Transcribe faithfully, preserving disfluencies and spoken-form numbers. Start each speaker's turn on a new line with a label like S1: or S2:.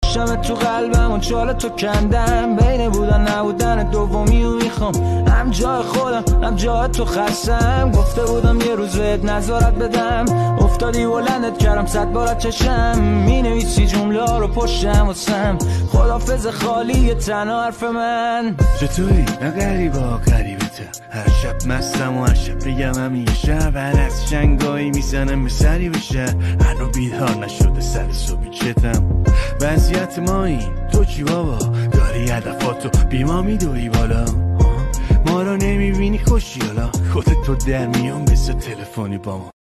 S1: گذاشتم تو قلبم و چال تو کندم، بین بودن نبودن دومی و میخوام هم جای خودم هم جای تو خستم. گفته بودم یه روز بهت نظارت بدم، افتادی بلندت کردم صد بارت چشم. می نویسی جمله ها رو پشتم واسم، خدافظ خالی تنها حرف من.
S2: چطوری؟ نه غریبا غریبه تا هر شب مستم و هر شب بگم همیشه بعد از شنگایی میزنم به سری بشه هنو بیدار نشده سر صبحی چتم. وضعیت ما این تو چی بابا؟ داری هدفاتو بیما میدوی بالا، ما رو نمیبینی خوشی حالا خودت تو در میون مثل تلفنی با ما.